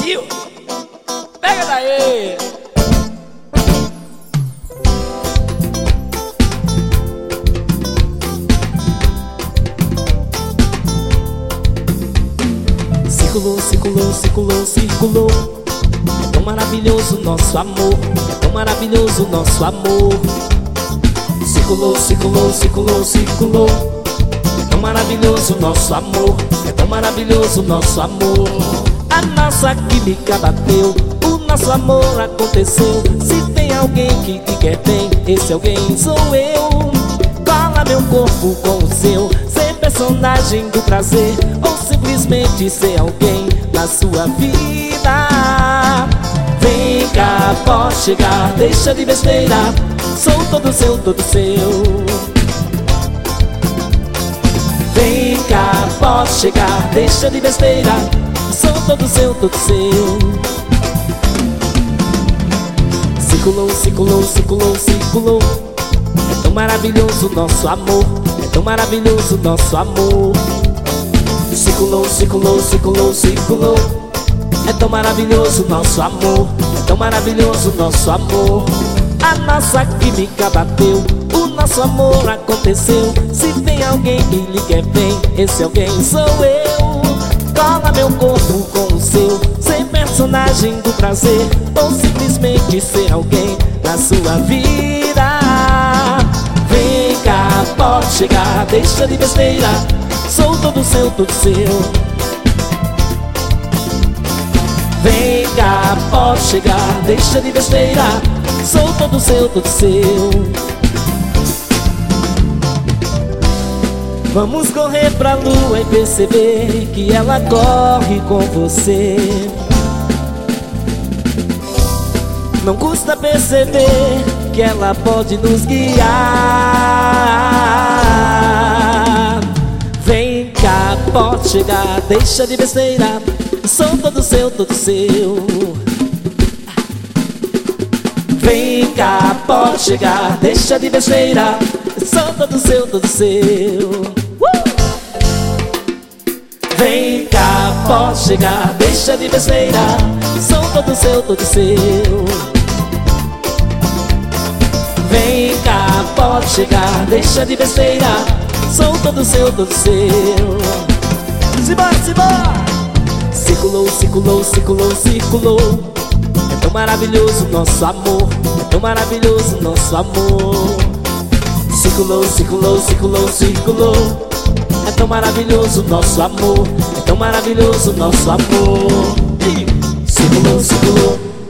Brasil. Pega daí. Circulou, circulou, circulou, circulou. É tão maravilhoso nosso amor, é tão maravilhoso nosso amor. Circulou, circulou, circulou, circulou. É tão maravilhoso nosso amor, é tão maravilhoso nosso amor. A nossa química bateu, o nosso amor aconteceu. Se tem alguém que te quer bem, esse alguém sou eu. Cola meu corpo com o seu, ser personagem do prazer, ou simplesmente ser alguém na sua vida. Vem cá, pode chegar, deixa de besteira, sou todo seu, todo seu. Vem cá, pode chegar, deixa de besteira, sou todo seu, todo seu. Circulou, circulou, circulou, circulou. É tão maravilhoso nosso amor, é tão maravilhoso nosso amor. Circulou, circulou, circulou, circulou. É tão maravilhoso nosso amor, é tão maravilhoso nosso amor. A nossa química bateu, o nosso amor aconteceu. Se tem alguém que lhe quer bem, esse alguém sou eu. Cola meu corpo com o seu, ser personagem do prazer, ou simplesmente ser alguém na sua vida. Vem cá, pode chegar, deixa de besteira, sou todo seu, todo seu. Vem cá, pode chegar, deixa de besteira, sou todo seu, todo seu. Vamos correr pra lua e perceber que ela corre com você. Não custa perceber que ela pode nos guiar. Vem cá, pode chegar, deixa de besteira, sou todo seu, todo seu. Vem cá, pode chegar, deixa de besteira, sou todo seu, todo seu. Vem cá, pode chegar, deixa de besteira, sou todo seu, todo seu. Vem cá, pode chegar, deixa de besteira, sou todo seu, todo seu. Simbora, simbora! Circulou, circulou, circulou, circulou. É tão maravilhoso nosso amor, é tão maravilhoso nosso amor. Circulou, circulou, circulou, circulou. É tão maravilhoso nosso amor, é tão maravilhoso nosso amor. Circulou, circulou.